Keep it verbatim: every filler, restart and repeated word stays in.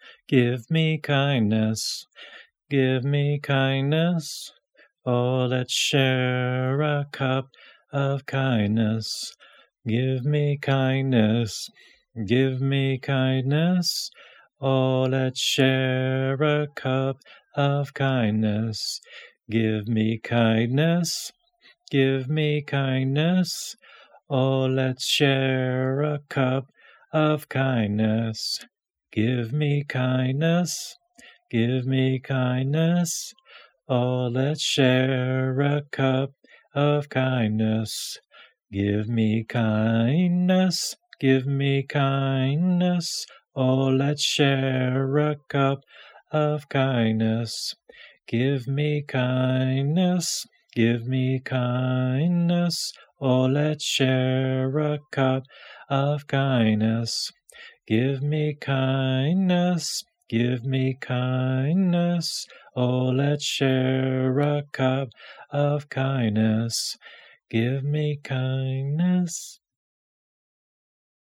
give me kindness, give me kindness. Oh, let's share a cup of kindness. Give me kindness, give me kindness. Oh, let's share a cup of kindness. Give me kindness, give me kindness. Oh, let's share a cup of kindness. Give me kindness, give me kindness. Oh, let's share a cup of kindness. Give me kindness, give me kindness. Oh, let's share a cup of kindness. Give me kindness, give me kindness. Oh, let's share a cup of kindness. Give me kindness, give me kindness. Oh, let's share a cup of kindness. Give me kindness.